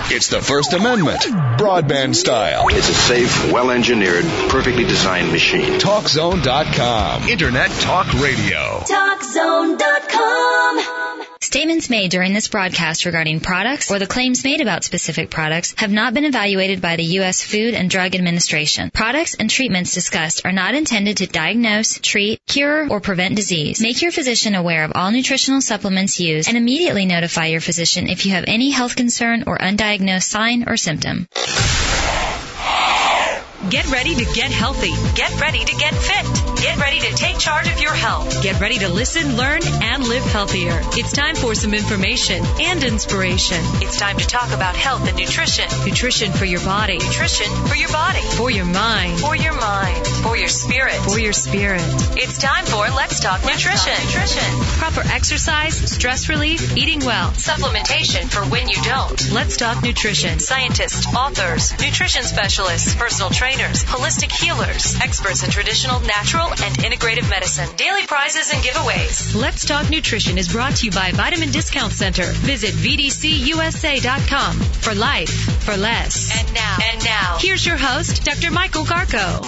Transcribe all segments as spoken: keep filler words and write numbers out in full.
It's the First Amendment, broadband style. It's a safe, well-engineered, perfectly designed machine. talk zone dot com. Internet talk radio. talk zone dot com. Statements made during this broadcast regarding products or the claims made about specific products have not been evaluated by the U S Food and Drug Administration. Products and treatments discussed are not intended to diagnose, treat, cure, or prevent disease. Make your physician aware of all nutritional supplements used and immediately notify your physician if you have any health concern or undiagnosed sign or symptom. Get ready to get healthy. Get ready to get fit. Get ready to take charge of your health. Get ready to listen, learn, and live healthier. It's time for some information and inspiration. It's time to talk about health and nutrition. Nutrition for your body. Nutrition for your body. For your mind. For your mind. For your spirit. For your spirit. It's time for Let's Talk Nutrition. Let's Talk Nutrition. Proper exercise, stress relief, eating well, supplementation for when you don't. Let's Talk Nutrition. Scientists, authors, nutrition specialists, personal trainers, holistic healers, experts in traditional, natural, and integrative medicine. Daily prizes and giveaways. Let's Talk Nutrition is brought to you by Vitamin Discount Center. Visit V D C U S A dot com for life, for less. And now, and now, here's your host, Doctor Michael Garko.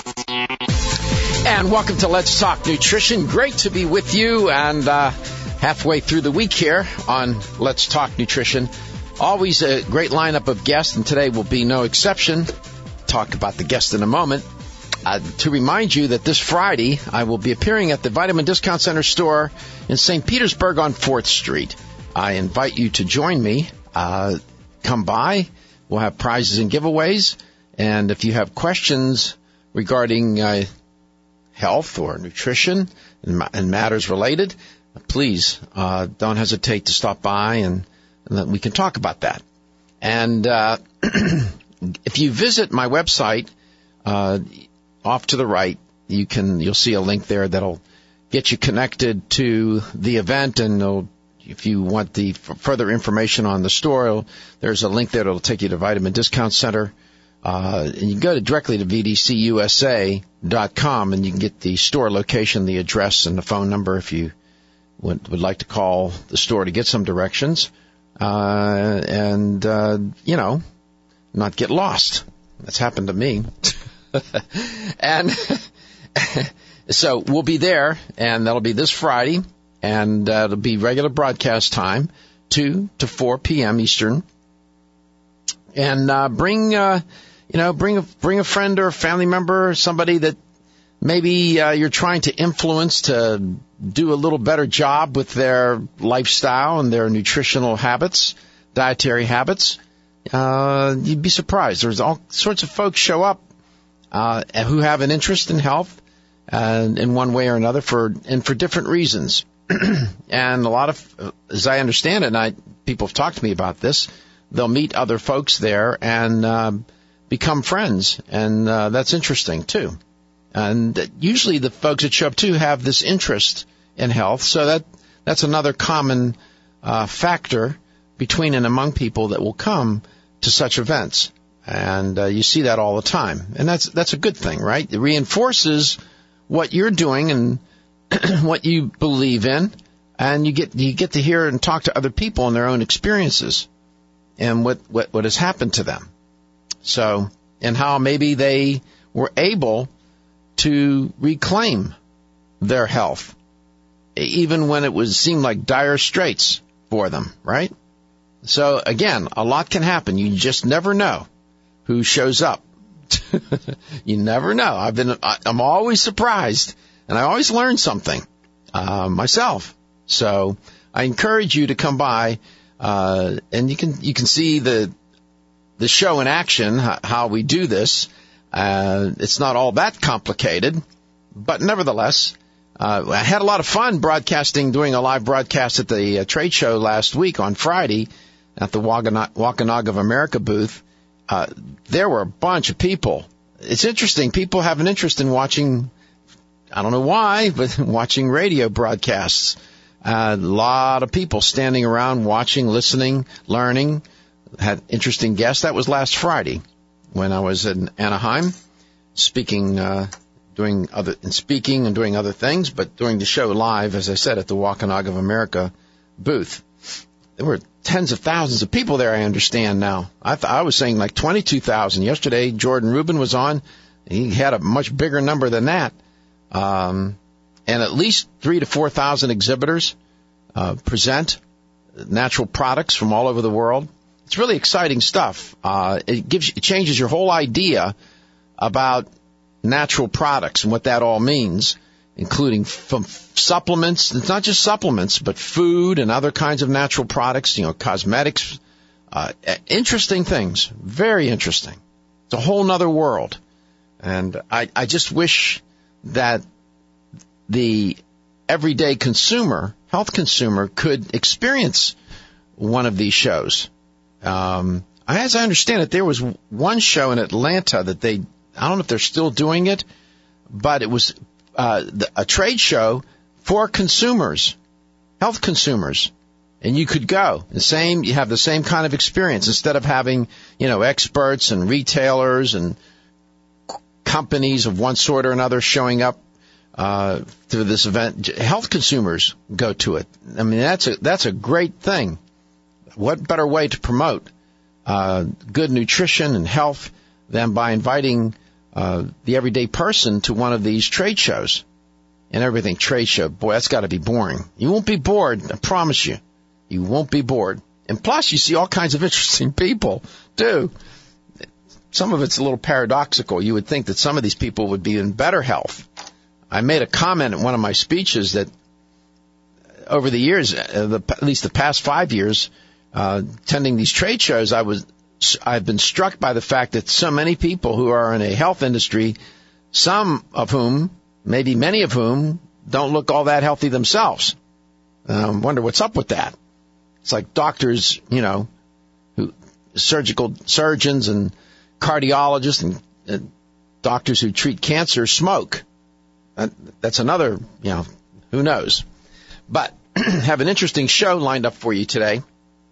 And welcome to Let's Talk Nutrition. Great to be with you, and uh, halfway through the week here on Let's Talk Nutrition. Always a great lineup of guests, and today will be no exception. Talk about the guest in a moment. Uh, to remind you that this Friday, I will be appearing at the Vitamin Discount Center store in Saint Petersburg on fourth street. I invite you to join me. Uh, come by. We'll have prizes and giveaways. And if you have questions regarding uh, health or nutrition and, and matters related, please uh, don't hesitate to stop by, and, and then we can talk about that. And uh if you visit my website, uh, off to the right, you can, you'll see a link there that'll get you connected to the event. And it'll, if you want the f- further information on the store, there's a link there that'll take you to Vitamin Discount Center. Uh, and you can go to directly to V D C U S A dot com, and you can get the store location, the address, and the phone number if you would, would like to call the store to get some directions. Uh, and, uh, you know, not get lost. That's happened to me. And so we'll be there, and that'll be this Friday, and uh, it'll be regular broadcast time, two to four p.m. Eastern. And uh, bring, uh, you know, bring a, bring a friend or a family member, or somebody that maybe uh, you're trying to influence to do a little better job with their lifestyle and their nutritional habits, dietary habits. Uh, you'd be surprised. There's all sorts of folks show up uh, who have an interest in health uh, in one way or another for and for different reasons. And a lot of, as I understand it, and I, people have talked to me about this, they'll meet other folks there and uh, become friends, and uh, that's interesting too. And usually the folks that show up too have this interest in health, so that that's another common uh, factor between and among people that will come to such events. And uh, you see that all the time. And that's that's a good thing, right? It reinforces what you're doing and what you believe in, and you get you get to hear and talk to other people and their own experiences and what, what, what has happened to them. So, and how maybe they were able to reclaim their health, even when it was seemed like dire straits for them, right? So, again, a lot can happen. You just never know who shows up. You never know. I've been, I'm always surprised, and I always learn something uh, myself. So, I encourage you to come by, uh, and you can you can see the the show in action, how we do this. Uh, it's not all that complicated, but nevertheless, uh, I had a lot of fun broadcasting, doing a live broadcast at the uh, trade show last week on Friday at the Wampanoag of America booth. Uh, there were a bunch of people. It's interesting. People have an interest in watching, I don't know why, but watching radio broadcasts. Uh, a lot of people standing around watching, listening, learning. Had interesting guests. That was last Friday when I was in Anaheim speaking, uh, doing other, and speaking and doing other things, but doing the show live, as I said, at the Wampanoag of America booth. there were tens of thousands of people there, I understand now. I, th- I was saying like twenty-two thousand. Yesterday, Jordan Rubin was on. He had a much bigger number than that. Um, and at least three to four thousand exhibitors uh, present natural products from all over the world. It's really exciting stuff. Uh, it gives, it changes your whole idea about natural products and what that all means, including from supplements. It's not just supplements, but food and other kinds of natural products, you know, cosmetics, uh, interesting things, very interesting. It's a whole nother world. And I, I just wish that the everyday consumer, health consumer, could experience one of these shows. Um, as I understand it, there was one show in Atlanta that they, I don't know if they're still doing it, but it was uh, a trade show for consumers, health consumers. And you could go. The same, you have the same kind of experience. Instead of having, you know, experts and retailers and companies of one sort or another showing up uh, to this event, health consumers go to it. I mean, that's a that's a great thing. What better way to promote uh, good nutrition and health than by inviting uh, the everyday person to one of these trade shows? And everything trade show, boy, that's got to be boring. You won't be bored, I promise you. You won't be bored. And plus, you see all kinds of interesting people, too. Some of it's a little paradoxical. You would think that some of these people would be in better health. I made a comment in one of my speeches that over the years, uh, the, at least the past five years, uh, attending these trade shows, I was, I've been struck by the fact that so many people who are in a health industry, some of whom, maybe many of whom, don't look all that healthy themselves. I um, wonder what's up with that. It's like doctors, you know, who surgical surgeons and cardiologists and, and doctors who treat cancer smoke. That, that's another, you know, who knows. But have an interesting show lined up for you today.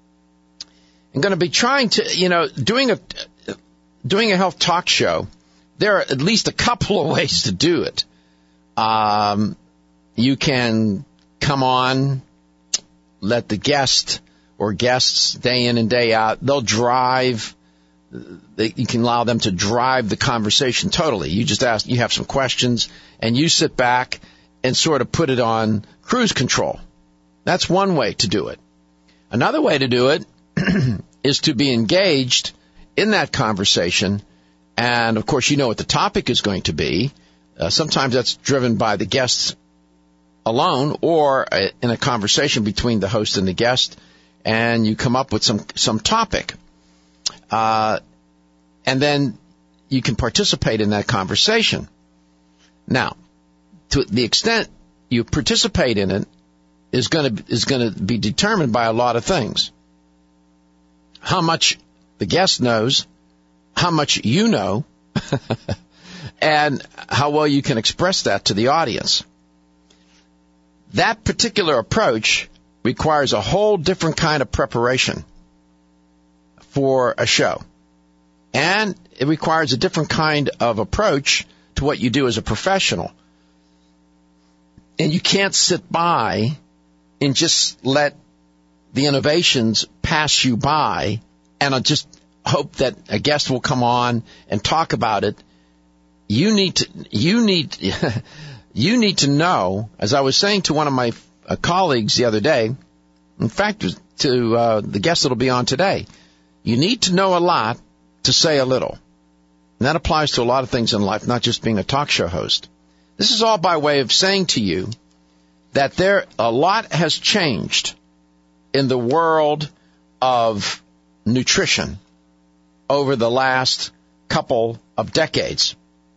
I'm going to be trying to, you know, doing a doing a health talk show. There are at least a couple of ways to do it. Um, you can come on, let the guest or guests day in and day out, they'll drive. They, you can allow them to drive the conversation totally. You just ask, you have some questions, and you sit back and sort of put it on cruise control. That's one way to do it. Another way to do it is to be engaged in that conversation. And, of course, you know what the topic is going to be. Uh, sometimes that's driven by the guests alone or uh, in a conversation between the host and the guest, and you come up with some, some topic. Uh, and then you can participate in that conversation. Now, to the extent you participate in it is going to is going to be determined by a lot of things. How much the guest knows, how much you know, and how well you can express that to the audience. That particular approach requires a whole different kind of preparation for a show. And it requires a different kind of approach to what you do as a professional. And you can't sit by and just let the innovations pass you by and just hope that a guest will come on and talk about it. You need to, you need, you need to know, as I was saying to one of my uh, colleagues the other day, in fact, to uh, the guest that'll be on today, you need to know a lot to say a little. And that applies to a lot of things in life, not just being a talk show host. This is all by way of saying to you that there a lot has changed in the world of nutrition over the last couple of decades.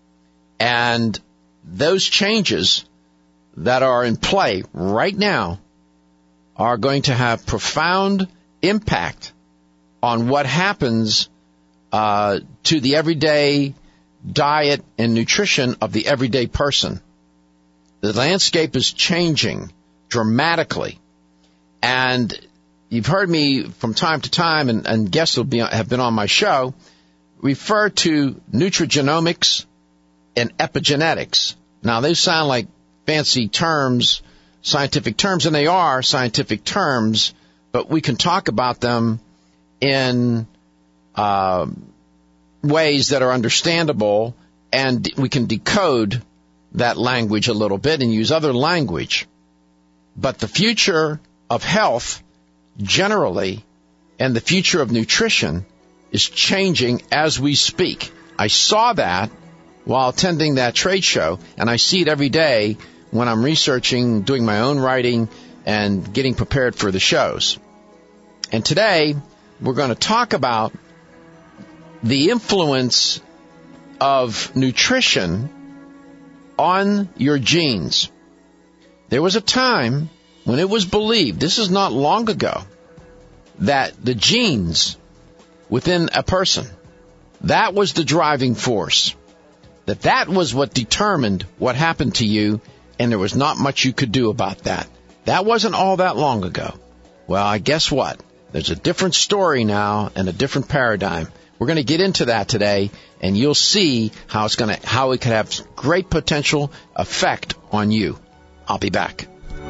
And those changes that are in play right now are going to have profound impact on what happens uh, to the everyday diet and nutrition of the everyday person. The landscape is changing dramatically. And you've heard me from time to time, and, and guests will be, have been on my show, refer to nutrigenomics and epigenetics. Now, they sound like fancy terms, scientific terms, and they are scientific terms, but we can talk about them in uh, ways that are understandable, and we can decode that language a little bit and use other language. But the future of health generally and the future of nutrition is changing as we speak. I saw that while attending that trade show, and I see it every day when I'm researching, doing my own writing, and getting prepared for the shows. And today, we're going to talk about the influence of nutrition on your genes. There was a time when it was believed, this is not long ago, that the genes within a person, that was the driving force. That that was what determined what happened to you, and there was not much you could do about that. That wasn't all that long ago. Well, I guess what? There's a different story now and a different paradigm. We're going to get into that today, and you'll see how it's going to, how it could have great potential effect on you. I'll be back.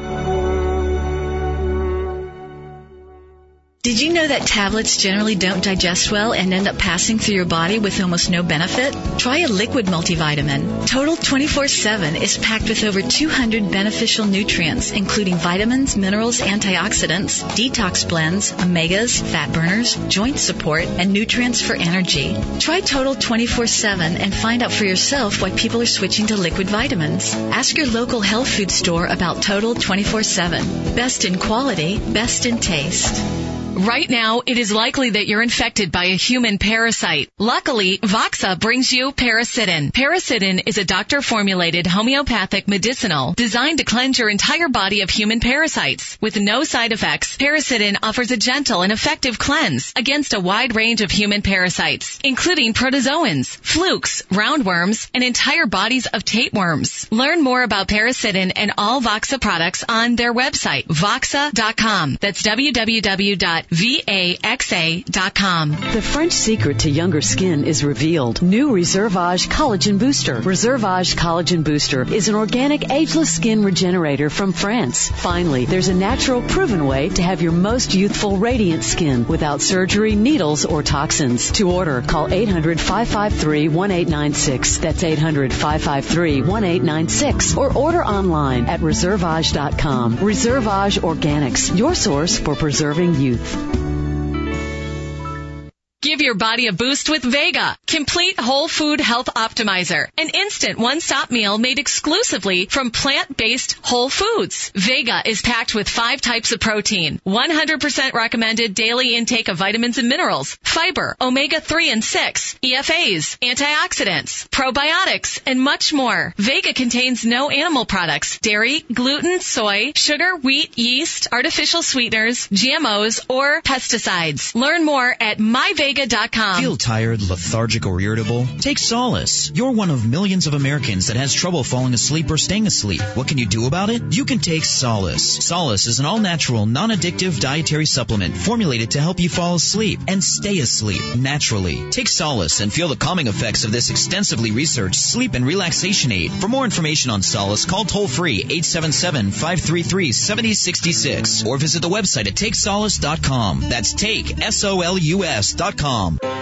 Did you know that tablets generally don't digest well and end up passing through your body with almost no benefit? Try a liquid multivitamin. Total twenty-four seven is packed with over two hundred beneficial nutrients, including vitamins, minerals, antioxidants, detox blends, omegas, fat burners, joint support, and nutrients for energy. Try Total twenty-four seven and find out for yourself why people are switching to liquid vitamins. Ask your local health food store about Total twenty-four seven. Best in quality, best in taste. Right now, it is likely that you're infected by a human parasite. Luckily, Voxa brings you Parasitin. Parasitin is a doctor-formulated homeopathic medicinal designed to cleanse your entire body of human parasites. With no side effects, Parasitin offers a gentle and effective cleanse against a wide range of human parasites, including protozoans, flukes, roundworms, and entire bodies of tapeworms. Learn more about Parasitin and all Voxa products on their website, voxa dot com. That's w w w dot vaxa dot com. The French secret to younger skin is revealed. New Reservage Collagen Booster. Reservage Collagen Booster is an organic ageless skin regenerator from France. Finally, there's a natural proven way to have your most youthful radiant skin without surgery, needles, or toxins. To order, call eight hundred, five five three, one eight nine six. That's eight hundred, five five three, one eight nine six. Or order online at reservage dot com. Reservage Organics, your source for preserving youth. Give your body a boost with Vega, Complete Whole Food Health Optimizer, an instant one-stop meal made exclusively from plant-based whole foods. Vega is packed with five types of protein, one hundred percent recommended daily intake of vitamins and minerals, fiber, omega three and six, E F As, antioxidants, probiotics, and much more. Vega contains no animal products, dairy, gluten, soy, sugar, wheat, yeast, artificial sweeteners, G M Os, or pesticides. Learn more at my vega dot com. Feel tired, lethargic, or irritable? Take Solace. You're one of millions of Americans that has trouble falling asleep or staying asleep. What can you do about it? You can take Solace. Solace is an all-natural, non-addictive dietary supplement formulated to help you fall asleep and stay asleep naturally. Take Solace and feel the calming effects of this extensively researched sleep and relaxation aid. For more information on Solace, call toll-free eight seven seven, five three three, seven zero six six or visit the website at take solace dot com. That's take, S O L U S dot com.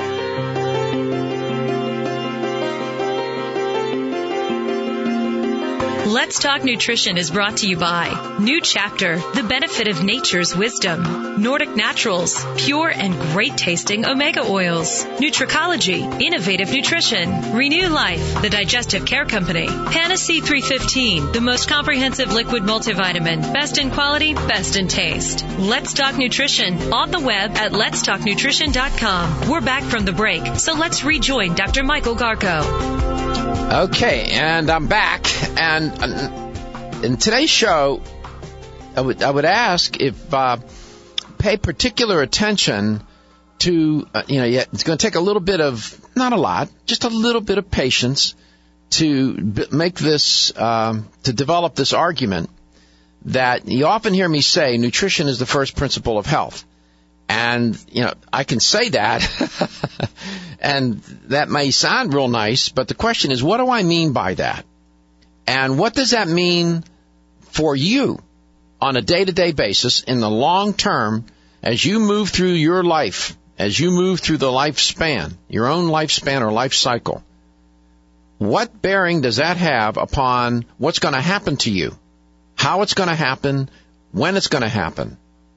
Let's Talk Nutrition is brought to you by New Chapter, the benefit of nature's wisdom, Nordic Naturals, pure and great tasting omega oils, Nutricology, innovative nutrition, Renew Life, the digestive care company, Panacea three fifteen, the most comprehensive liquid multivitamin, best in quality, best in taste. Let's Talk Nutrition on the web at lets talk nutrition dot com. We're back from the break, so let's rejoin Doctor Michael Garko. Okay, and I'm back, and in today's show, I would I would ask if uh, pay particular attention to uh, you know it's going to take a little bit of, not a lot, just a little bit of patience to b- make this um, to develop this argument that you often hear me say nutrition is the first principle of health. And, you know, I can say that, and that may sound real nice, but the question is, what do I mean by that? And what does that mean for you on a day-to-day basis in the long term as you move through your life, as you move through the lifespan, your own lifespan or life cycle, what bearing does that have upon what's going to happen to you, how it's going to happen, when it's going to happen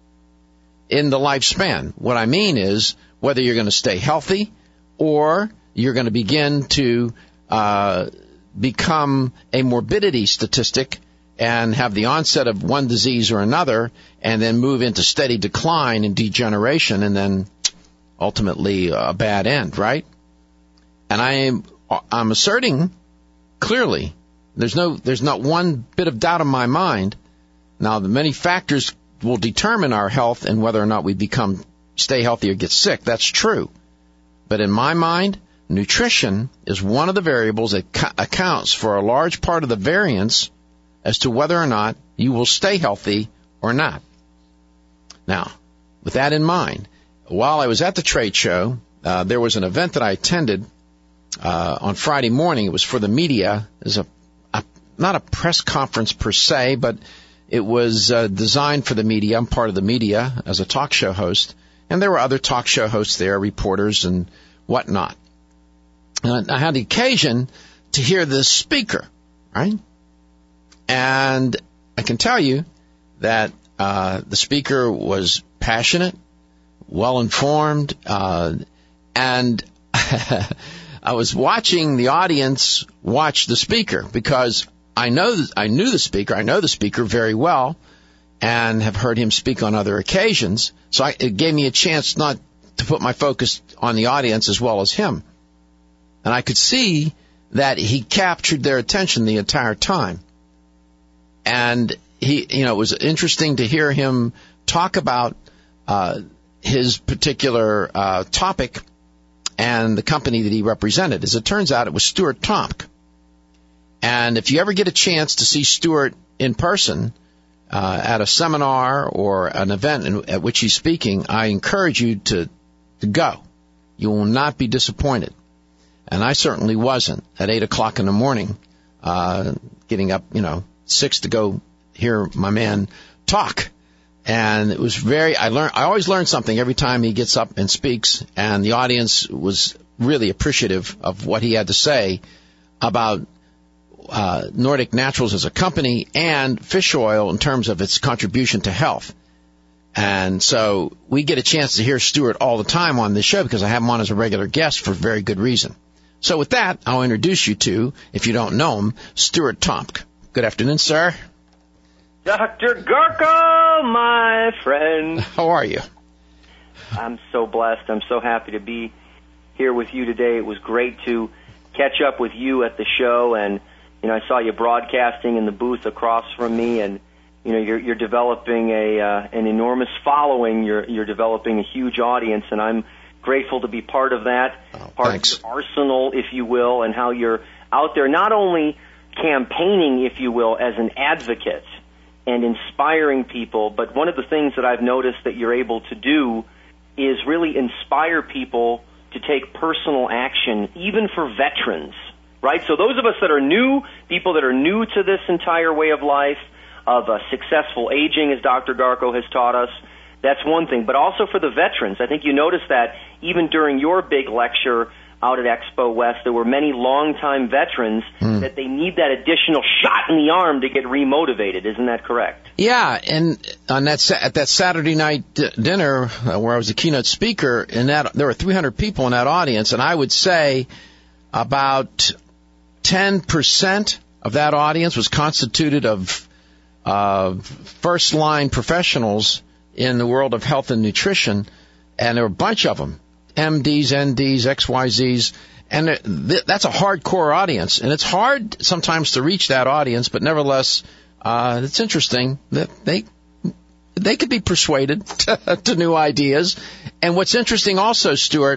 in the lifespan? What I mean is whether you're going to stay healthy or you're going to begin to uh, become a morbidity statistic and have the onset of one disease or another and then move into steady decline and degeneration and then ultimately a bad end, right? And I am I'm asserting clearly, there's no there's not one bit of doubt in my mind. Now, the many factors will determine our health and whether or not we become stay healthy or get sick. That's true. But in my mind, nutrition is one of the variables that ca- accounts for a large part of the variance as to whether or not you will stay healthy or not. Now, with that in mind, while I was at the trade show, uh, there was an event that I attended uh, on Friday morning. It was for the media. It was a, a not a press conference per se, but it was uh, designed for the media. I'm part of the media as a talk show host, and there were other talk show hosts there, reporters and whatnot. And I had the occasion to hear this speaker, right? And I can tell you that uh, the speaker was passionate, well-informed, uh, and I was watching the audience watch the speaker because I know I knew the speaker, I know the speaker very well, and have heard him speak on other occasions. So I, it gave me a chance not to put my focus on the audience as well as him. And I could see that he captured their attention the entire time. And he, you know, it was interesting to hear him talk about uh, his particular uh, topic and the company that he represented. As it turns out, it was Stuart Tomc. And if you ever get a chance to see Stuart in person uh, at a seminar or an event in, at which he's speaking, I encourage you to, to go. You will not be disappointed. And I certainly wasn't at eight o'clock in the morning, uh, getting up, you know, six to go hear my man talk. And it was very, I learned, I always learn something every time he gets up and speaks, and the audience was really appreciative of what he had to say about uh, Nordic Naturals as a company and fish oil in terms of its contribution to health. And so we get a chance to hear Stuart all the time on this show because I have him on as a regular guest for very good reason. So with that, I'll introduce you to, if you don't know him, Stuart Tomc. Good afternoon, sir. Doctor Garko, my friend. How are you? I'm so blessed. I'm so happy to be here with you today. It was great to catch up with you at the show, and you know, I saw you broadcasting in the booth across from me, and you know, you're, you're developing a uh, an enormous following. You're you're developing a huge audience, and I'm grateful to be part of that, oh, part thanks. of your arsenal, if you will, and how you're out there not only campaigning, if you will, as an advocate and inspiring people, but one of the things that I've noticed that you're able to do is really inspire people to take personal action, even for veterans, right? So those of us that are new, people that are new to this entire way of life, of uh, successful aging, as Doctor Garko has taught us, that's one thing. But also for the veterans, I think you noticed that even during your big lecture out at Expo West, there were many longtime veterans mm. that they need that additional shot in the arm to get remotivated. Isn't that correct? Yeah, and on that at that Saturday night d- dinner uh, where I was a keynote speaker, and that there were three hundred people in that audience, and I would say about ten percent of that audience was constituted of uh, first-line professionals in the world of health and nutrition, and there were a bunch of them. M Ds, N Ds, X Y Zs, and th- that's a hardcore audience. And it's hard sometimes to reach that audience, but nevertheless, uh, it's interesting that they they could be persuaded to, to new ideas. And what's interesting also, Stuart,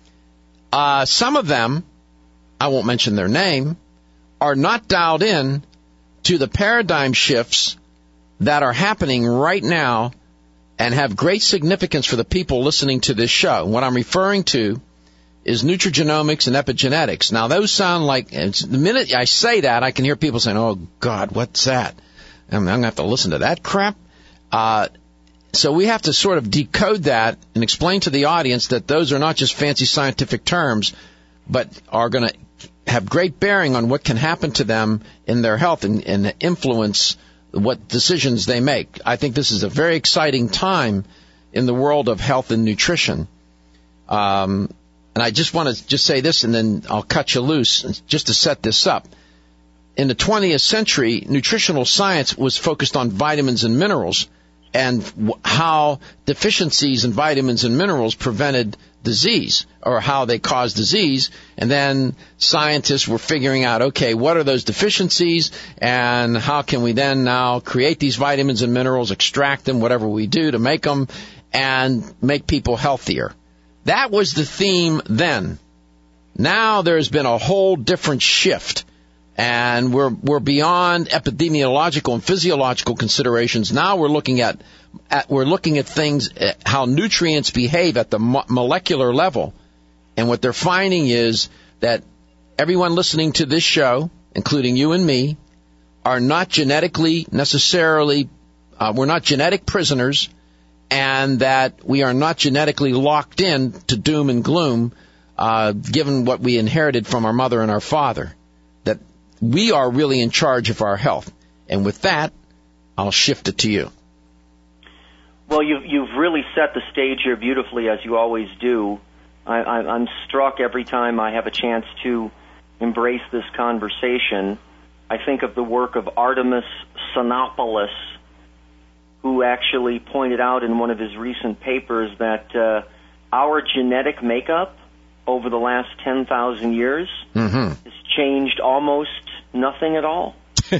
uh, some of them, I won't mention their name, are not dialed in to the paradigm shifts that are happening right now and have great significance for the people listening to this show. What I'm referring to is nutrigenomics and epigenetics. Now, those sound like, the minute I say that, I can hear people saying, oh, God, what's that? I'm, I'm going to have to listen to that crap. Uh, So we have to sort of decode that and explain to the audience that those are not just fancy scientific terms, but are going to have great bearing on what can happen to them in their health and, and influence what decisions they make. I think this is a very exciting time in the world of health and nutrition. Um, and I just want to just say this, and then I'll cut you loose just to set this up. In the twentieth century, nutritional science was focused on vitamins and minerals and w- how deficiencies in vitamins and minerals prevented disease, or how they cause disease. And then scientists were figuring out, okay, what are those deficiencies, and how can we then now create these vitamins and minerals, extract them, whatever we do to make them, and make people healthier. That was the theme then. Now there's been a whole different shift, and we're we're beyond epidemiological and physiological considerations. Now we're looking at, at we're looking at things, uh, how nutrients behave at the mo- molecular level. And what they're finding is that everyone listening to this show, including you and me, are not genetically necessarily, uh, we're not genetic prisoners, and that we are not genetically locked in to doom and gloom, uh, given what we inherited from our mother and our father. That we are really in charge of our health. And with that, I'll shift it to you. Well, you've, you've really set the stage here beautifully, as you always do. I, I, I'm struck every time I have a chance to embrace this conversation. I think of the work of Artemis Xenopoulos, who actually pointed out in one of his recent papers that uh, our genetic makeup over the last ten thousand years mm-hmm. has changed almost nothing at all.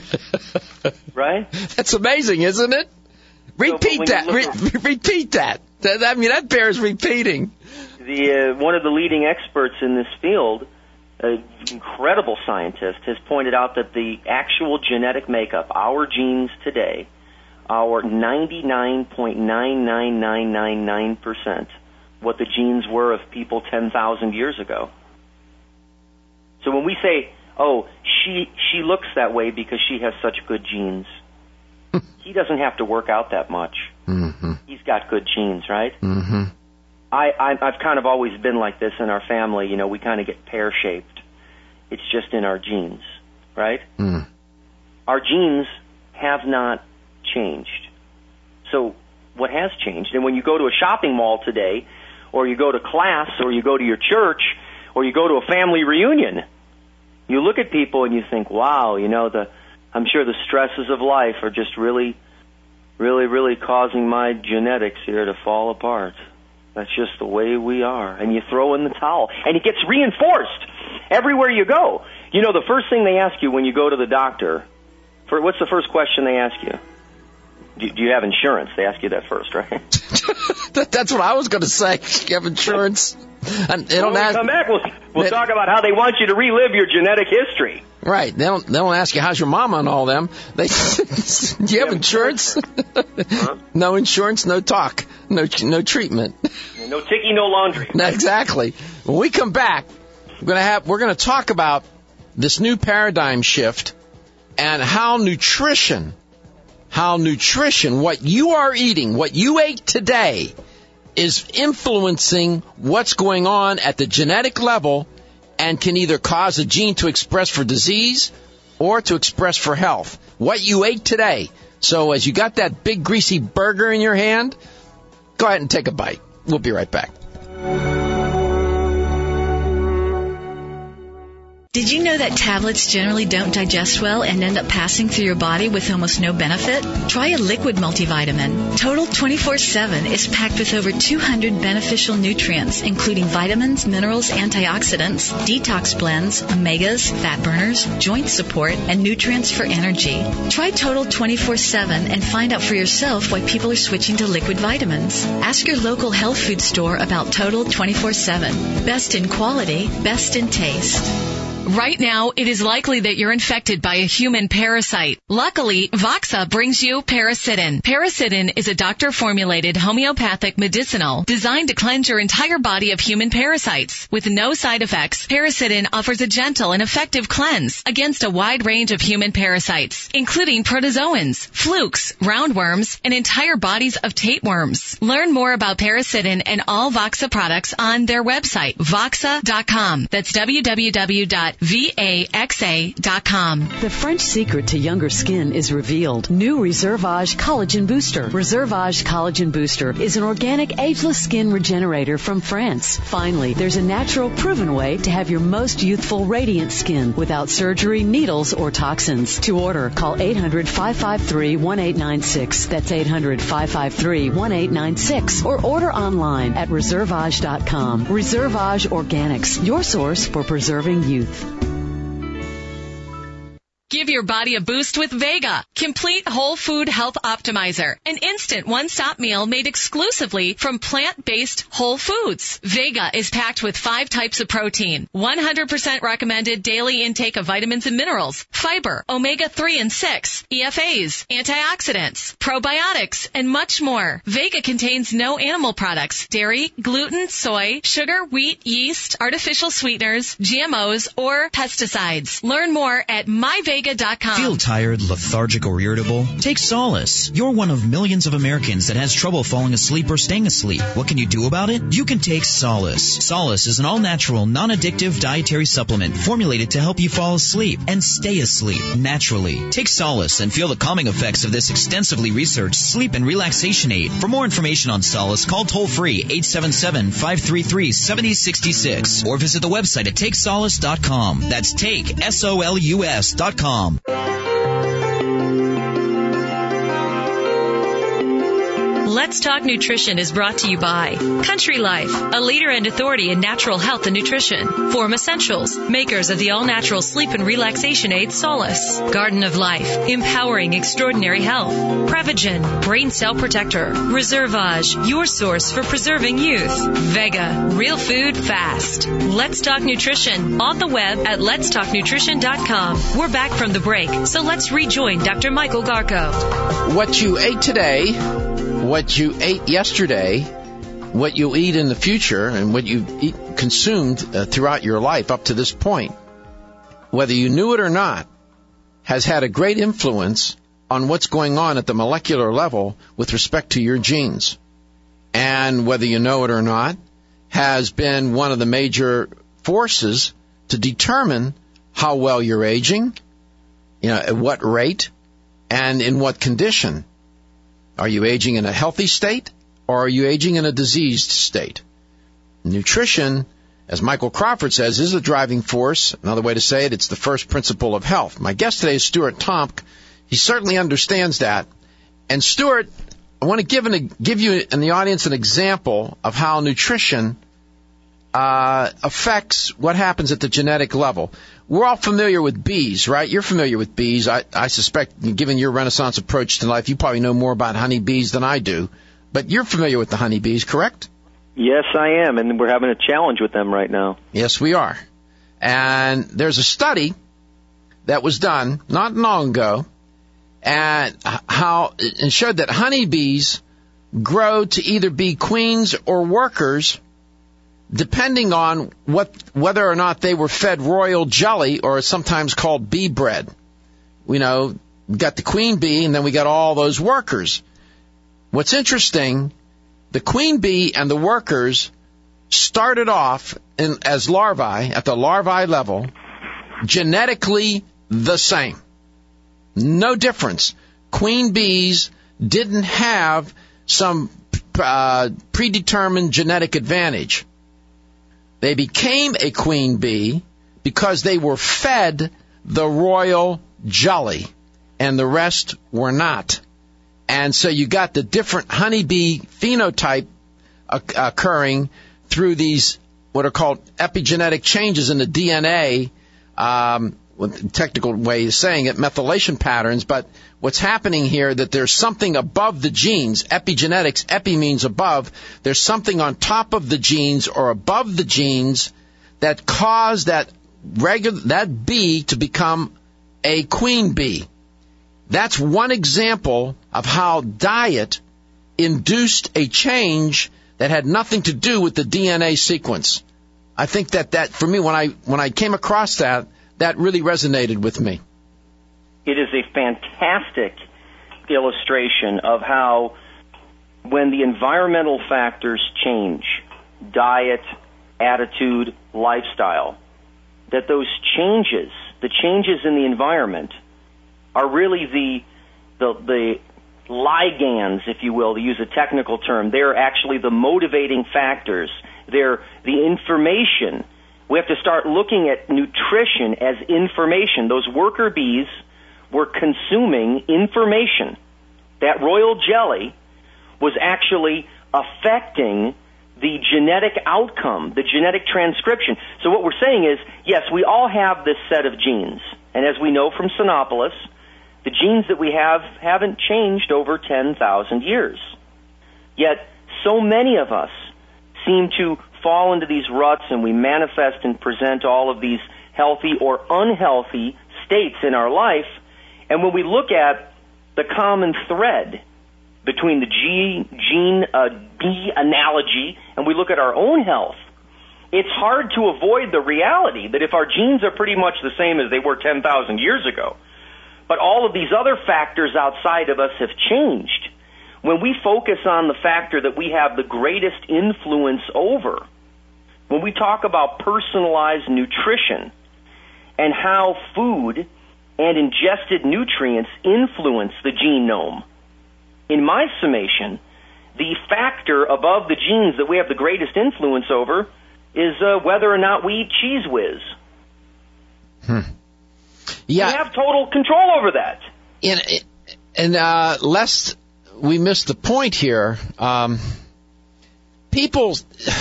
Right? That's amazing, isn't it? Repeat so, that. Re- at, repeat that. I mean, that bears repeating. The uh, one of the leading experts in this field, an incredible scientist, has pointed out that the actual genetic makeup, our genes today, our ninety-nine point nine nine nine nine nine percent, what the genes were of people ten thousand years ago. So when we say, oh, she she looks that way because she has such good genes, he doesn't have to work out that much. Mm-hmm. He's got good genes, right? Mm-hmm. I, I, I've kind of always been like this in our family. You know, we kind of get pear-shaped. It's just in our genes, right? Mm. Our genes have not changed. So what has changed? And when you go to a shopping mall today, or you go to class, or you go to your church, or you go to a family reunion, you look at people and you think, wow, you know, the I'm sure the stresses of life are just really, really, really causing my genetics here to fall apart. That's just the way we are. And you throw in the towel. And it gets reinforced everywhere you go. You know, the first thing they ask you when you go to the doctor, for, what's the first question they ask you? Do, do you have insurance? They ask you that first, right? That's what I was going to say. You have insurance? And they don't when we ask, come back, we'll, we'll they, talk about how they want you to relive your genetic history. Right. They don't, they don't ask you, how's your mama and all them. They, do you have insurance? Huh? No insurance, no talk, no no treatment. No ticky, no laundry. Exactly. When we come back, we're going to have we're going to talk about this new paradigm shift and how nutrition, how nutrition, what you are eating, what you ate today, is influencing what's going on at the genetic level and can either cause a gene to express for disease or to express for health. What you ate today. So as you got that big greasy burger in your hand, go ahead and take a bite. We'll be right back. Did you know that tablets generally don't digest well and end up passing through your body with almost no benefit? Try a liquid multivitamin. Total twenty-four seven is packed with over two hundred beneficial nutrients, including vitamins, minerals, antioxidants, detox blends, omegas, fat burners, joint support, and nutrients for energy. Try Total twenty-four seven and find out for yourself why people are switching to liquid vitamins. Ask your local health food store about Total twenty-four seven. Best in quality, best in taste. Right now, it is likely that you're infected by a human parasite. Luckily, Voxa brings you Parasitin. Parasitin is a doctor-formulated homeopathic medicinal designed to cleanse your entire body of human parasites. With no side effects, Parasitin offers a gentle and effective cleanse against a wide range of human parasites, including protozoans, flukes, roundworms, and entire bodies of tapeworms. Learn more about Parasitin and all Voxa products on their website, voxa dot com. That's w w w dot voxa dot com. The French secret to younger skin is revealed. New Reservage Collagen Booster. Reservage Collagen Booster is an organic ageless skin regenerator from France. Finally, there's a natural proven way to have your most youthful radiant skin without surgery, needles, or toxins. To order, call eight hundred, five five three, one eight nine six. That's eight hundred, five five three, one eight nine six. Or order online at reservage dot com. Reservage Organics, your source for preserving youth. Give your body a boost with Vega, Complete Whole Food Health Optimizer, an instant one-stop meal made exclusively from plant-based whole foods. Vega is packed with five types of protein, one hundred percent recommended daily intake of vitamins and minerals, fiber, omega three and six, E F As, antioxidants, probiotics, and much more. Vega contains no animal products, dairy, gluten, soy, sugar, wheat, yeast, artificial sweeteners, G M Os, or pesticides. Learn more at my vega dot com. Feel tired, lethargic, or irritable? Take Solace. You're one of millions of Americans that has trouble falling asleep or staying asleep. What can you do about it? You can take Solace. Solace is an all-natural, non-addictive dietary supplement formulated to help you fall asleep and stay asleep naturally. Take Solace and feel the calming effects of this extensively researched sleep and relaxation aid. For more information on Solace, call toll-free eight seven seven, five three three, seven zero six six or visit the website at take solace dot com. That's take, S O L U S dot com. Let's Talk Nutrition is brought to you by Country Life, a leader and authority in natural health and nutrition. Form Essentials, makers of the all-natural sleep and relaxation aid Solace. Garden of Life, empowering extraordinary health. Prevagen, brain cell protector. Reservage, your source for preserving youth. Vega, real food fast. Let's Talk Nutrition, on the web at lets talk nutrition dot com. We're back from the break, so let's rejoin Doctor Michael Garko. What you ate today, what you ate yesterday, what you'll eat in the future, and what you eat, consumed uh, throughout your life up to this point, whether you knew it or not, has had a great influence on what's going on at the molecular level with respect to your genes. And whether you know it or not, has been one of the major forces to determine how well you're aging, you know, at what rate, and in what condition. Are you aging in a healthy state, or are you aging in a diseased state? Nutrition, as Michael Crawford says, is a driving force. Another way to say it, it's the first principle of health. My guest today is Stuart Tomc. He certainly understands that. And Stuart, I want to give, an, give you and the audience an example of how nutrition uh, affects what happens at the genetic level. We're all familiar with bees, right? You're familiar with bees. I, I suspect, given your Renaissance approach to life, you probably know more about honeybees than I do. But you're familiar with the honeybees, correct? Yes, I am, and we're having a challenge with them right now. Yes, we are. And there's a study that was done not long ago, and how it showed that honeybees grow to either be queens or workers, depending on what whether or not they were fed royal jelly, or sometimes called bee bread. We know we got the queen bee, and then we got all those workers. What's interesting, the queen bee and the workers started off in, as larvae, at the larvae level, genetically the same. No difference. Queen bees didn't have some uh, predetermined genetic advantage. They became a queen bee because they were fed the royal jelly, and the rest were not. And so you got the different honeybee phenotype occurring through these what are called epigenetic changes in the D N A, um, with the technical way of saying it, methylation patterns. But what's happening here, that there's something above the genes. Epigenetics, epi means above. There's something on top of the genes or above the genes that cause that regular that bee to become a queen bee. That's one example of how diet induced a change that had nothing to do with the D N A sequence. I think that, that for me, when I when I came across that, that really resonated with me. It is a fantastic illustration of how when the environmental factors change, diet, attitude, lifestyle, that those changes, the changes in the environment, are really the the the ligands, if you will, to use a technical term. They're actually the motivating factors. They're the information. We have to start looking at nutrition as information. Those worker bees were consuming information. That royal jelly was actually affecting the genetic outcome, the genetic transcription. So what we're saying is, yes, we all have this set of genes. And as we know from Sinopolis, the genes that we have haven't changed over ten thousand years. Yet, so many of us seem to fall into these ruts, and we manifest and present all of these healthy or unhealthy states in our life. And when we look at the common thread between the G, gene uh, bee analogy and we look at our own health, it's hard to avoid the reality that if our genes are pretty much the same as they were ten thousand years ago, but all of these other factors outside of us have changed, when we focus on the factor that we have the greatest influence over, when we talk about personalized nutrition and how food and ingested nutrients influence the genome, in my summation, the factor above the genes that we have the greatest influence over is uh, whether or not we eat Cheez Whiz. Hmm. Yeah. We have total control over that. And, and uh, lest we miss the point here, um, people...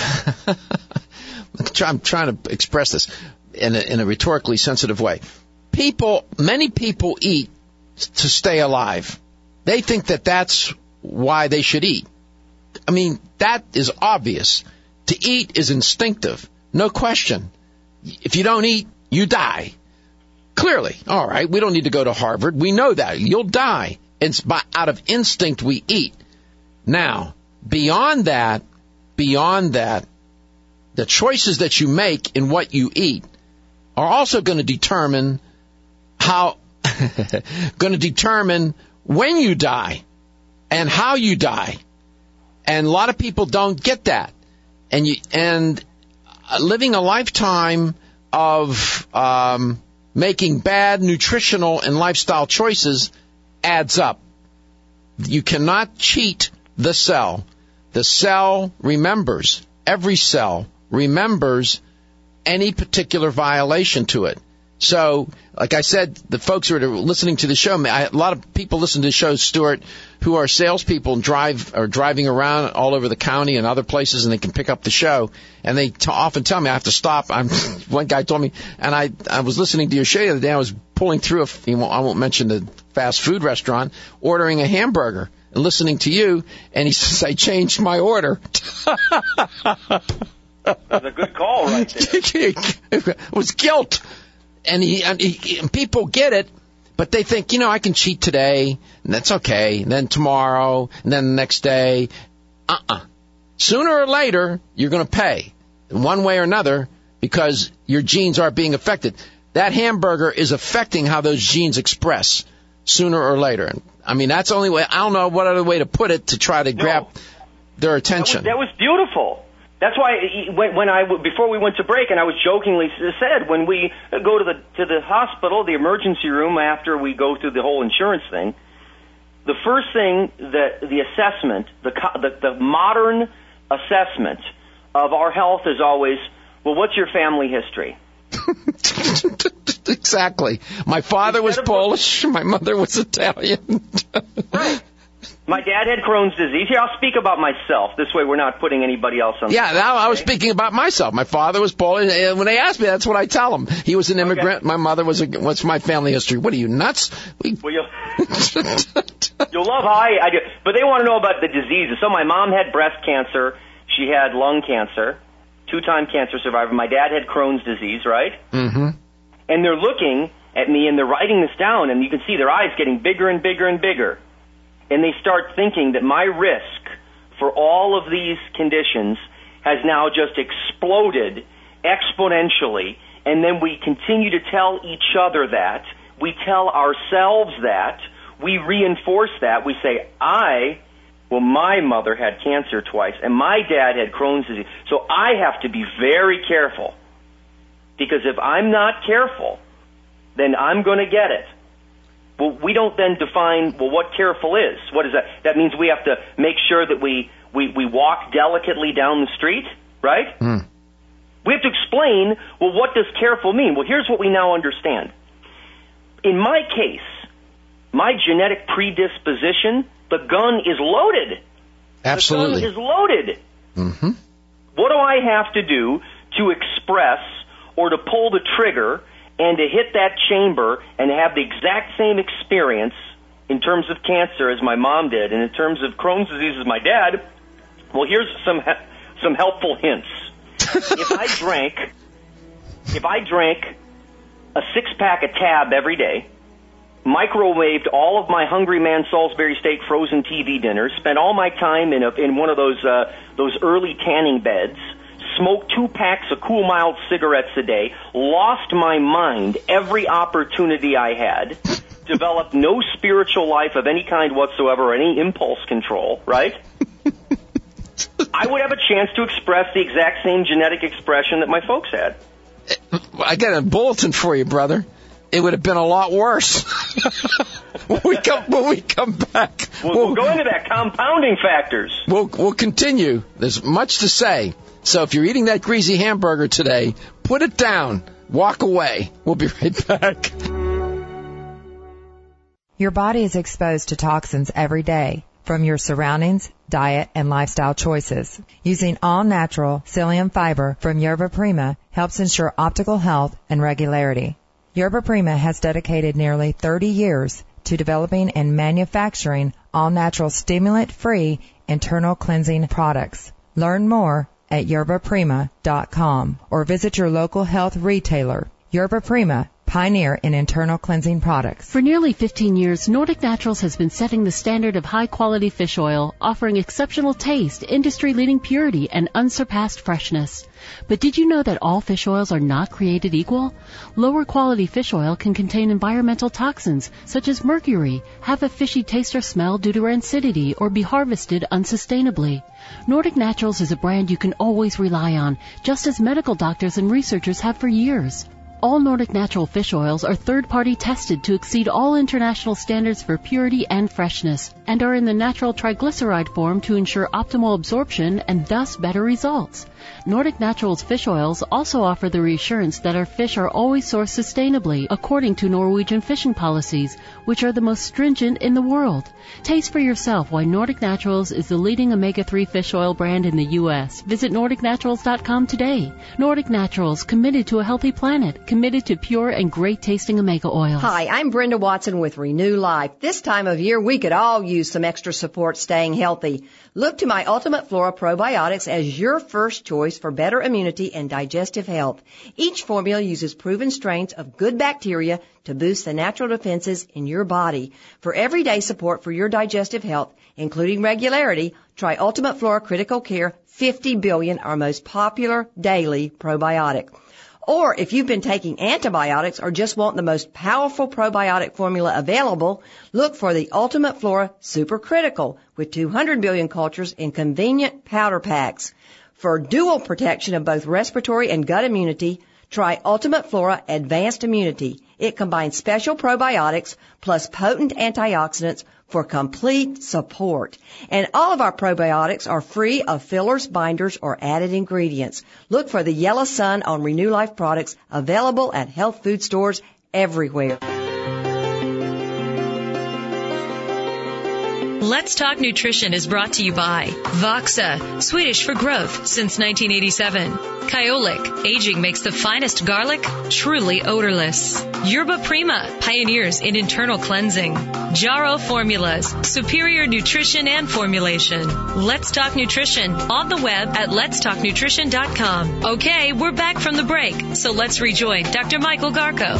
I'm trying to express this in a, in a rhetorically sensitive way. People, many people eat to stay alive. They think that that's why they should eat. I mean, that is obvious. To eat is instinctive. No question. If you don't eat, you die. Clearly. All right, we don't need to go to Harvard. We know that. You'll die. It's by, out of instinct we eat. Now, beyond that, beyond that, the choices that you make in what you eat are also going to determine how, going to determine when you die and how you die. And a lot of people don't get that. And you, and living a lifetime of um, making bad nutritional and lifestyle choices adds up. You cannot cheat the cell. The cell remembers, every cell remembers any particular violation to it. So, like I said, the folks who are listening to the show, I, a lot of people listen to the show, Stuart, who are salespeople and drive are driving around all over the county and other places, and they can pick up the show. And they t- often tell me I have to stop. I'm, one guy told me, and I I was listening to your show the other day. I was pulling through a, I won't mention the fast food restaurant, ordering a hamburger and listening to you, and he says I changed my order. That's a good call right there. It was guilt. And, he, and, he, and people get it, but they think, you know, I can cheat today, and that's okay, and then tomorrow, and then the next day. Uh-uh. Sooner or later, you're going to pay, in one way or another, because your genes are being affected. That hamburger is affecting how those genes express, sooner or later. I mean, that's the only way, I don't know what other way to put it to try to no, grab their attention. That was, that was beautiful. That's why when, when I before we went to break, and I was jokingly said, when we go to the to the hospital, the emergency room, after we go through the whole insurance thing, the first thing that the assessment, the the, the modern assessment of our health is always, well, what's your family history? Exactly. My father Instead was Polish. My mother was Italian. Right. My dad had Crohn's disease. Here, I'll speak about myself. This way we're not putting anybody else on. Yeah, now I was speaking about myself. My father was Polish. And when they ask me, that's what I tell them. He was an immigrant. Okay. My mother was a... What's my family history? What are you, nuts? We... Well, you'll, you'll love how I, I do. But they want to know about the diseases. So my mom had breast cancer. She had lung cancer. two-time cancer survivor. My dad had Crohn's disease, right? Mm-hmm. And they're looking at me, and they're writing this down, and you can see their eyes getting bigger and bigger and bigger. And they start thinking that my risk for all of these conditions has now just exploded exponentially, and then we continue to tell each other that. We tell ourselves that. We reinforce that. We say, I, well, my mother had cancer twice, and my dad had Crohn's disease, so I have to be very careful. Because if I'm not careful, then I'm going to get it. Well, we don't then define, well, what careful is. What is that? That means we have to make sure that we, we, we walk delicately down the street, right? Mm. We have to explain, well, what does careful mean? Well, here's what we now understand. In my case, my genetic predisposition, the gun is loaded. Absolutely. The gun is loaded. Mm-hmm. What do I have to do to express or to pull the trigger and to hit that chamber and have the exact same experience in terms of cancer as my mom did and in terms of Crohn's disease as my dad? Well, here's some some helpful hints. If I drank, if I drank a six-pack of Tab every day, microwaved all of my Hungry Man Salisbury steak frozen T V dinners, spent all my time in a, in one of those uh, those early tanning beds, smoked two packs of Cool Mild cigarettes a day, lost my mind every opportunity I had, developed no spiritual life of any kind whatsoever, or any impulse control, right? I would have a chance to express the exact same genetic expression that my folks had. I got a bulletin for you, brother. It would have been a lot worse. when, we come, when we come back, we'll, we'll, we'll go into that compounding factors. We'll, we'll continue. There's much to say. So if you're eating that greasy hamburger today, put it down. Walk away. We'll be right back. Your body is exposed to toxins every day from your surroundings, diet, and lifestyle choices. Using all-natural psyllium fiber from Yerba Prima helps ensure optimal health and regularity. Yerba Prima has dedicated nearly thirty years to developing and manufacturing all-natural stimulant-free internal cleansing products. Learn more at yerba prima dot com or visit your local health retailer. Yerba Prima, pioneer in internal cleansing products. For nearly fifteen years, Nordic Naturals has been setting the standard of high-quality fish oil, offering exceptional taste, industry-leading purity, and unsurpassed freshness. But did you know that all fish oils are not created equal? Lower quality fish oil can contain environmental toxins such as mercury, have a fishy taste or smell due to rancidity, or be harvested unsustainably. Nordic Naturals is a brand you can always rely on, just as medical doctors and researchers have for years. All Nordic Natural fish oils are third-party tested to exceed all international standards for purity and freshness, and are in the natural triglyceride form to ensure optimal absorption and thus better results. Nordic Naturals fish oils also offer the reassurance that our fish are always sourced sustainably according to Norwegian fishing policies, which are the most stringent in the world. Taste for yourself why Nordic Naturals is the leading omega three fish oil brand in the U S Visit nordic naturals dot com today. Nordic Naturals, committed to a healthy planet, committed to pure and great-tasting omega oils. Hi, I'm Brenda Watson with Renew Life. This time of year, we could all use some extra support staying healthy. Look to my Ultimate Flora Probiotics as your first choice for better immunity and digestive health. Each formula uses proven strains of good bacteria to boost the natural defenses in your body. For everyday support for your digestive health, including regularity, try Ultimate Flora Critical Care fifty billion, our most popular daily probiotic. Or if you've been taking antibiotics or just want the most powerful probiotic formula available, look for the Ultimate Flora Supercritical with two hundred billion cultures in convenient powder packs. For dual protection of both respiratory and gut immunity, try Ultimate Flora Advanced Immunity. It combines special probiotics plus potent antioxidants for complete support. And all of our probiotics are free of fillers, binders, or added ingredients. Look for the Yellow Sun on Renew Life products available at health food stores everywhere. Let's Talk Nutrition is brought to you by Voxa, Swedish for growth since nineteen eighty-seven. Kyolic, aging makes the finest garlic truly odorless. Yerba Prima, pioneers in internal cleansing. Jarrow Formulas, superior nutrition and formulation. Let's Talk Nutrition on the web at lets talk nutrition dot com. Okay, we're back from the break, so let's rejoin Doctor Michael Garko.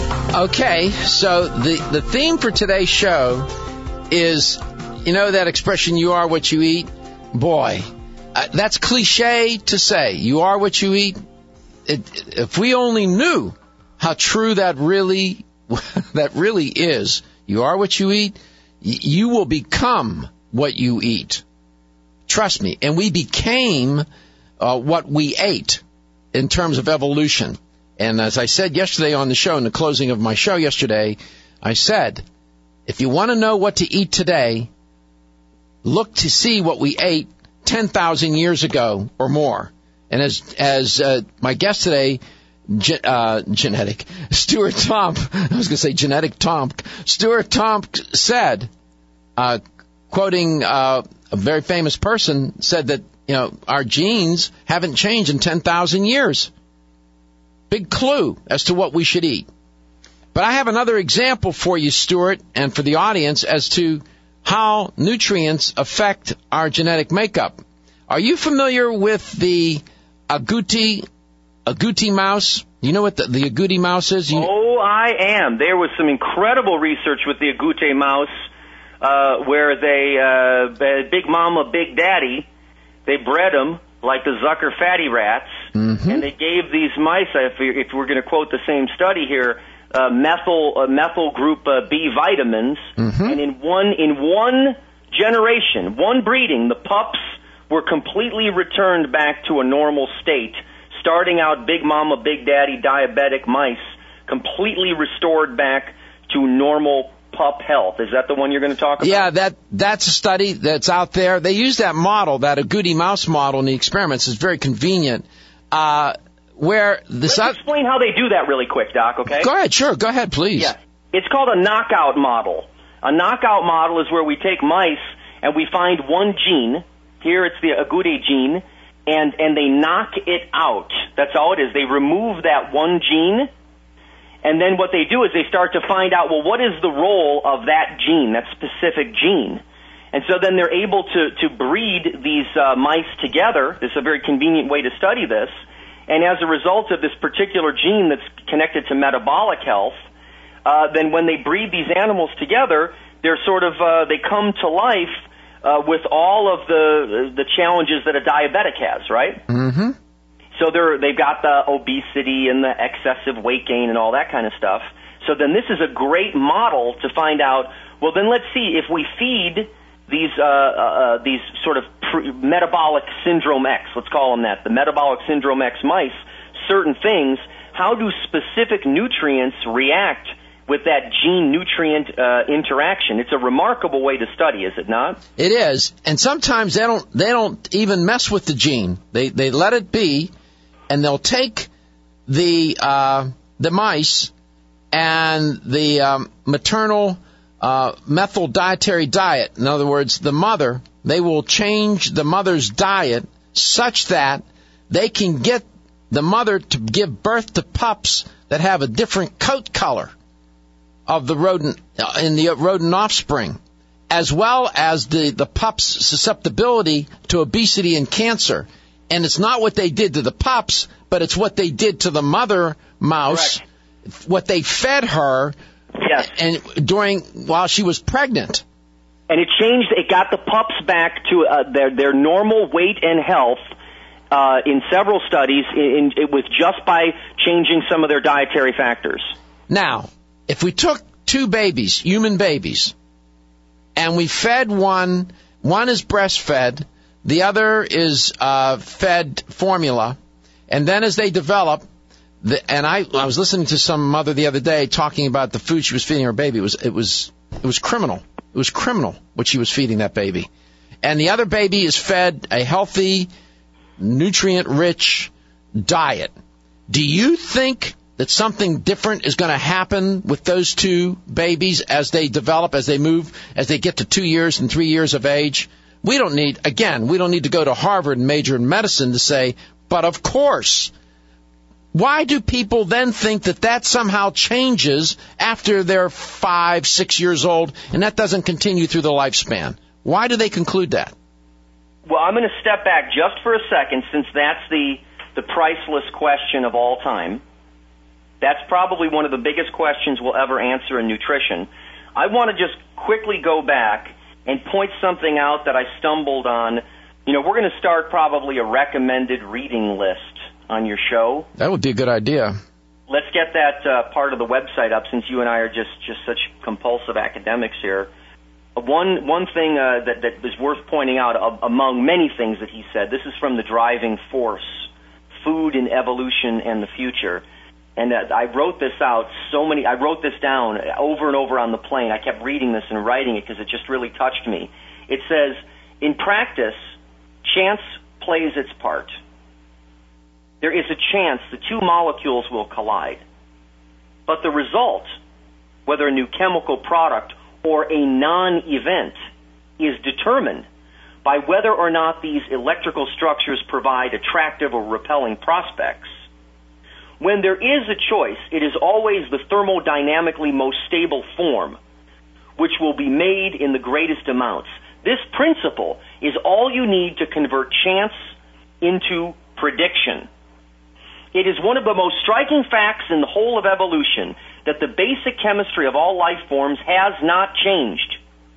Okay, so the, the theme for today's show is, you know that expression, you are what you eat? Boy, uh, that's cliche to say. You are what you eat. It, if we only knew how true that really, that really is. You are what you eat. Y- you will become what you eat. Trust me. And we became uh, what we ate in terms of evolution. And as I said yesterday on the show, in the closing of my show yesterday, I said, if you want to know what to eat today, look to see what we ate ten thousand years ago or more. And as as uh, my guest today, ge- uh, genetic, Stuart Tomp, I was going to say genetic Tomp, Stuart Tomp said, uh, quoting uh, a very famous person, said that, you know, our genes haven't changed in ten thousand years. Big clue as to what we should eat. But I have another example for you, Stuart, and for the audience as to how nutrients affect our genetic makeup. Are you familiar with the agouti, agouti mouse? You know what the, the agouti mouse is? You... Oh, I am. There was some incredible research with the agouti mouse uh, where they, uh, Big Mama, Big Daddy, they bred them like the Zucker fatty rats, mm-hmm. and they gave these mice, if, we, if we're going to quote the same study here, uh, methyl uh, methyl group uh, B vitamins, mm-hmm. and in one in one generation, one breeding, the pups were completely returned back to a normal state, starting out Big Mama, Big Daddy diabetic mice, completely restored back to normal pup health. Is that the one you're going to talk about? Yeah, that that's a study that's out there. They use that model, that agouti mouse model in the experiments. It's very convenient. Uh, where this Let's explain how they do that really quick, Doc, okay? Go ahead, sure. Go ahead, please. Yeah. It's called a knockout model. A knockout model is where we take mice and we find one gene. Here it's the agouti gene, and, and they knock it out. That's all it is. They remove that one gene. And then what they do is they start to find out, well, what is the role of that gene, that specific gene? And so then they're able to, to breed these uh, mice together. This is a very convenient way to study this. And as a result of this particular gene that's connected to metabolic health, uh, then when they breed these animals together, they're sort of, uh, they come to life uh, with all of the the challenges that a diabetic has, right? Mm-hmm. So they're, they've got the obesity and the excessive weight gain and all that kind of stuff. So then this is a great model to find out, well, then let's see if we feed these uh, uh, these sort of pre- metabolic syndrome X, let's call them that, the metabolic syndrome X mice, certain things, how do specific nutrients react with that gene-nutrient uh, interaction? It's a remarkable way to study, is it not? It is, and sometimes they don't they don't even mess with the gene. They they let it be. And they'll take the uh, the mice and the um, maternal uh, methyl dietary diet. In other words, the mother, they will change the mother's diet such that they can get the mother to give birth to pups that have a different coat color of the rodent uh, in the rodent offspring, as well as the, the pup's susceptibility to obesity and cancer. And it's not what they did to the pups, but it's what they did to the mother mouse, correct, what they fed her, yes, and during while she was pregnant. And it changed. It got the pups back to uh, their their normal weight and health uh, in several studies. In, in, it was just by changing some of their dietary factors. Now, if we took two babies, human babies, and we fed one, one is breastfed. The other is uh, fed formula, and then as they develop, the, and I, I was listening to some mother the other day talking about the food she was feeding her baby. It was it was it was criminal. It was criminal what she was feeding that baby, and the other baby is fed a healthy, nutrient-rich diet. Do you think that something different is going to happen with those two babies as they develop, as they move, as they get to two years and three years of age? We don't need, again, we don't need to go to Harvard and major in medicine to say, but of course. Why do people then think that that somehow changes after they're five, six years old, and that doesn't continue through the lifespan? Why do they conclude that? Well, I'm going to step back just for a second, since that's the, the priceless question of all time. That's probably one of the biggest questions we'll ever answer in nutrition. I want to just quickly go back and point something out that I stumbled on. You know, we're going to start probably a recommended reading list on your show. That would be a good idea. Let's get that uh, part of the website up, since you and I are just, just such compulsive academics here. One one thing uh, that, that is worth pointing out, uh, among many things that he said, this is from The Driving Force, Food in Evolution and the Future. And uh, I wrote this out so many, I wrote this down over and over on the plane. I kept reading this and writing it because it just really touched me. It says, in practice, chance plays its part. There is a chance the two molecules will collide. But the result, whether a new chemical product or a non-event, is determined by whether or not these electrical structures provide attractive or repelling prospects. When there is a choice, it is always the thermodynamically most stable form, which will be made in the greatest amounts. This principle is all you need to convert chance into prediction. It is one of the most striking facts in the whole of evolution that the basic chemistry of all life forms has not changed.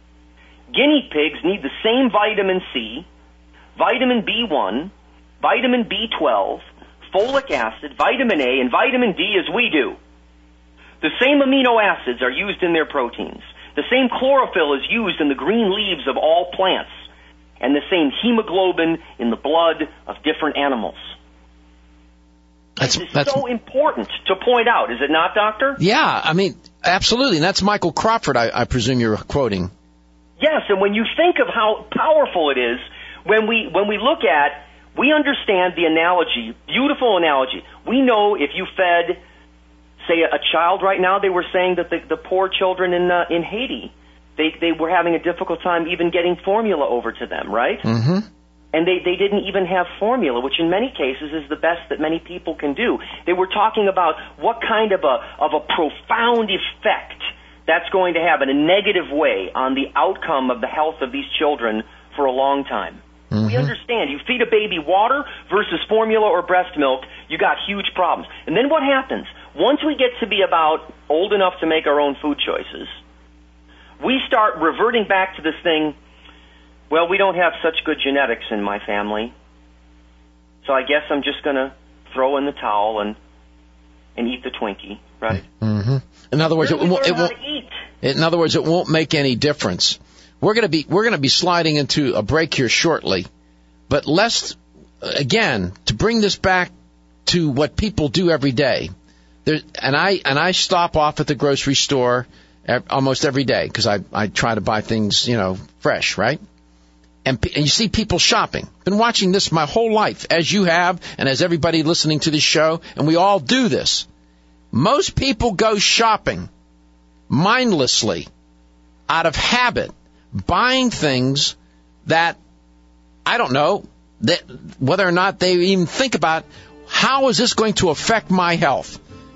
Guinea pigs need the same vitamin C, vitamin B one, vitamin B twelve, folic acid, vitamin A, and vitamin D as we do. The same amino acids are used in their proteins. The same chlorophyll is used in the green leaves of all plants, and the same hemoglobin in the blood of different animals. That's, it's that's so important to point out, is it not, Doctor? Yeah, I mean, absolutely. And that's Michael Crawford, I, I presume you're quoting. Yes, and when you think of how powerful it is, when we when we look at, we understand the analogy, beautiful analogy. We know if you fed, say, a child right now, they were saying that the, the poor children in uh, in Haiti, they they were having a difficult time even getting formula over to them, right? Mm-hmm. And they, they didn't even have formula, which in many cases is the best that many people can do. They were talking about what kind of a of a profound effect that's going to have in a negative way on the outcome of the health of these children for a long time. Mm-hmm. We understand. You feed a baby water versus formula or breast milk, you got huge problems. And then what happens? Once we get to be about old enough to make our own food choices, we start reverting back to this thing, well, we don't have such good genetics in my family, so I guess I'm just going to throw in the towel and and eat the Twinkie, right? Mm-hmm. In other words, it won't, it won't. In other words, it won't make any difference. We're going to be we're going to be sliding into a break here shortly, but let's again to bring this back to what people do every day. There, and I and I stop off at the grocery store almost every day because I I try to buy things, you know, fresh, right? And, and you see people shopping. Been watching this my whole life, as you have, and as everybody listening to this show, and we all do this. Most people go shopping mindlessly, out of habit, buying things that, I don't know, that whether or not they even think about, how is this going to affect my health?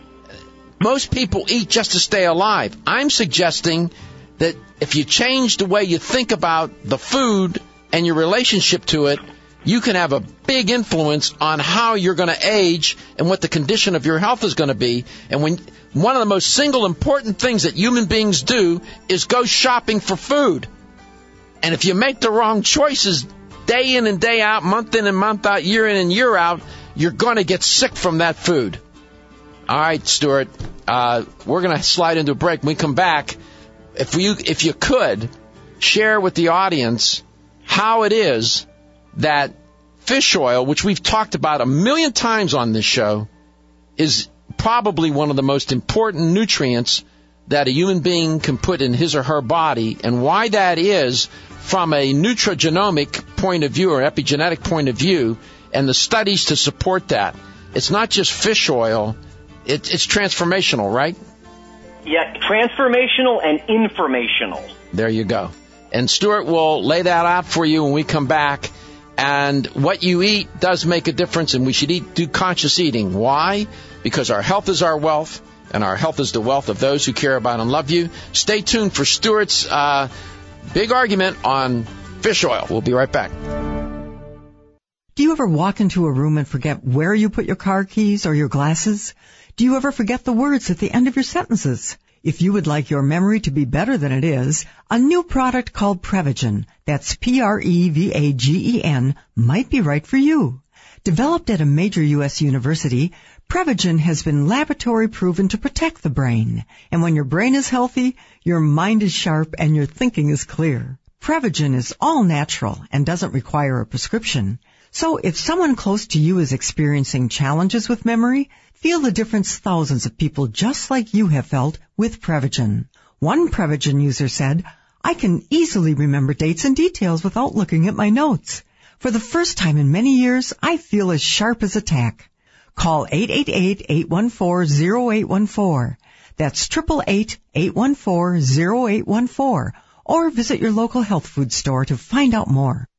Most people eat just to stay alive. I'm suggesting that if you change the way you think about the food and your relationship to it, you can have a big influence on how you're going to age and what the condition of your health is going to be. And when one of the most single important things that human beings do is go shopping for food. And if you make the wrong choices day in and day out, month in and month out, year in and year out, you're going to get sick from that food. All right, Stuart, uh, we're going to slide into a break. When we come back, if you, if you could, share with the audience how it is that fish oil, which we've talked about a million times on this show, is probably one of the most important nutrients that a human being can put in his or her body, and why that is from a nutrigenomic point of view or epigenetic point of view, and the studies to support that. It's not just fish oil. it, it's transformational, right? Yeah, transformational and informational. There you go. And Stuart will lay that out for you when we come back. And what you eat does make a difference, and we should eat, do conscious eating. Why? Because our health is our wealth, and our health is the wealth of those who care about and love you. Stay tuned for Stuart's uh, big argument on fish oil. We'll be right back. Do you ever walk into a room and forget where you put your car keys or your glasses? Do you ever forget the words at the end of your sentences? If you would like your memory to be better than it is, a new product called Prevagen, that's P R E V A G E N, might be right for you. Developed at a major U S university, Prevagen has been laboratory proven to protect the brain. And when your brain is healthy, your mind is sharp and your thinking is clear. Prevagen is all natural and doesn't require a prescription. So if someone close to you is experiencing challenges with memory, feel the difference thousands of people just like you have felt with Prevagen. One Prevagen user said, I can easily remember dates and details without looking at my notes. For the first time in many years, I feel as sharp as a tack. Call eight eight eight, eight one four, zero eight one four. That's eight eight eight, eight one four, zero eight one four. Or visit your local health food store to find out more.